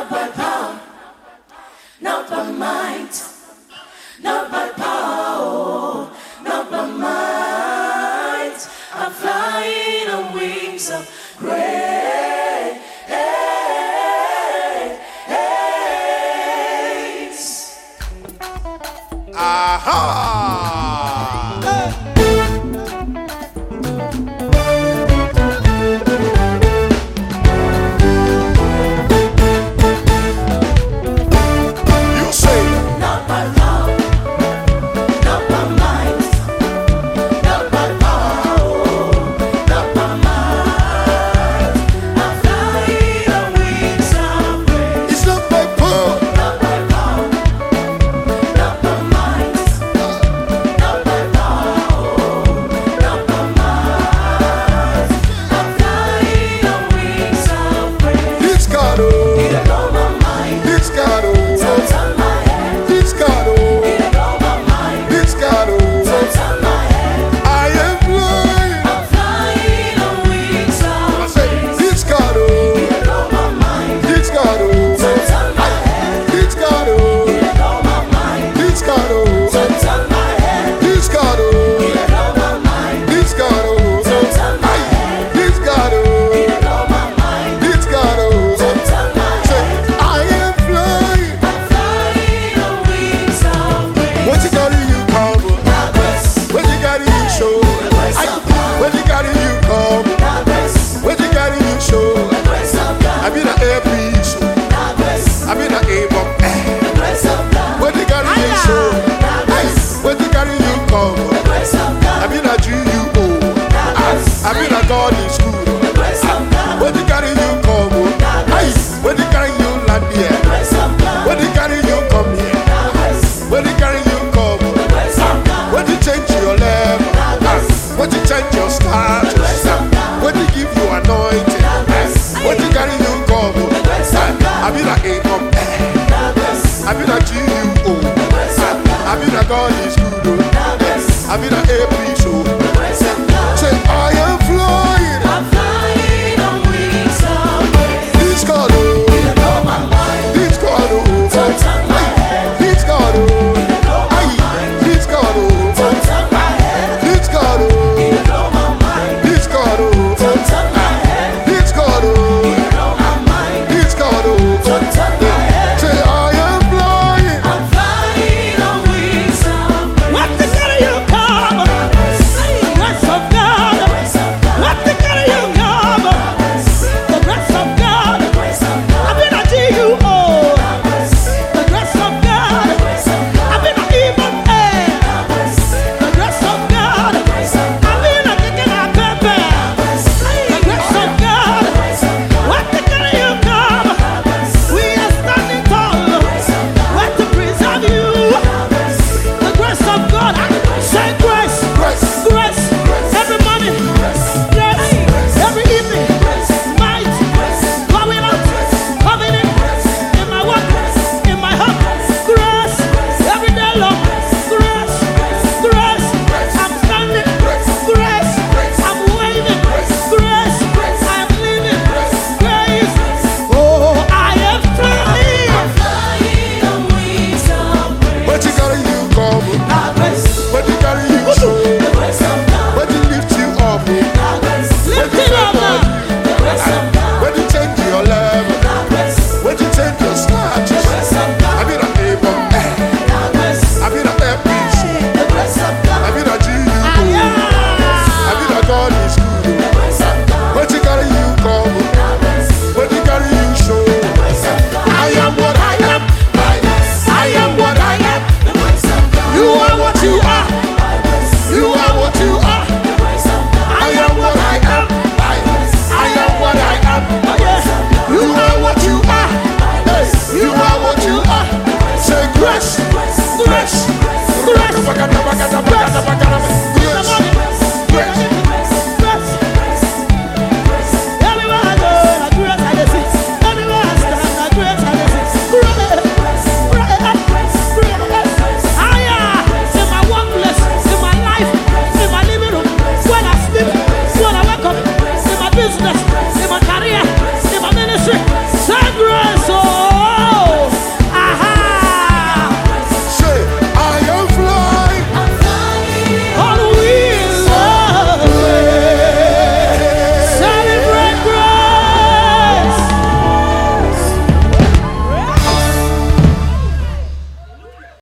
not by power, not by might, not by power, not by might. I'm flying on wings of grace. God is good. When they carry you come, when they carry you land here, when they carry you come here, when they carry you come, when they change your level, when they change your status, when they give you anointing, when they carry you come, I mean like a come, I mean like you, I mean like God is good, I mean like